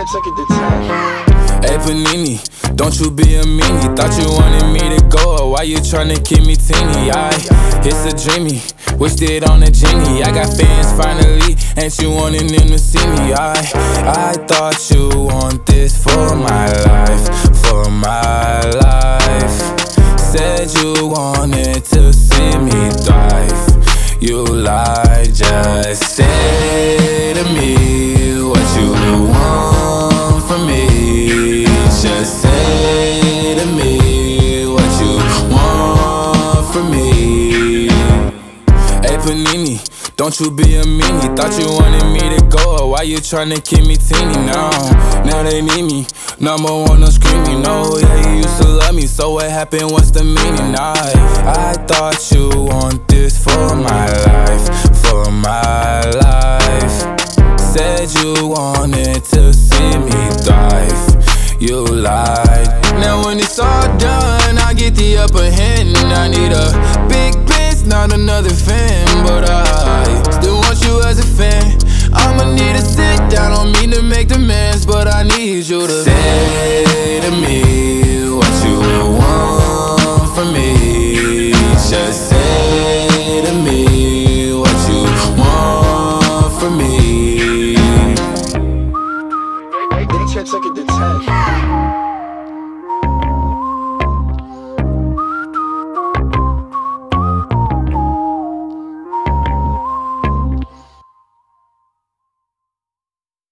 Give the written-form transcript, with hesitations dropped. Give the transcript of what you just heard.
can't take it to 10. Hey Panini, don't you be a meanie. Thought you wanted me to go, why you tryna keep me teeny? It's a dreamy, wished it on a genie. I got fans finally, ain't you wanting them to see me? I thought you want this for my life, for my life. Said you wanted to see me thrive. You lied, just say to me what you want from me. Just say to me what you want from me. Hey Panini, don't you be a meanie. Thought you wanted me to go, why you tryna keep me teeny now? Now they need me, number one, no screaming. No, yeah, you used to love me, so what happened, what's the meaning? I thought you want this for my life, for my life. Said you wanted to see me thrive. You lied. Now when it's all done, I get the upper hand. I need a big bitch, not another fan. But I still want you as a fan. I'ma need to sit down, don't mean to make demands, but I need you to say to me what you want from me. Just say to me what you want from me. They can't take it to 10.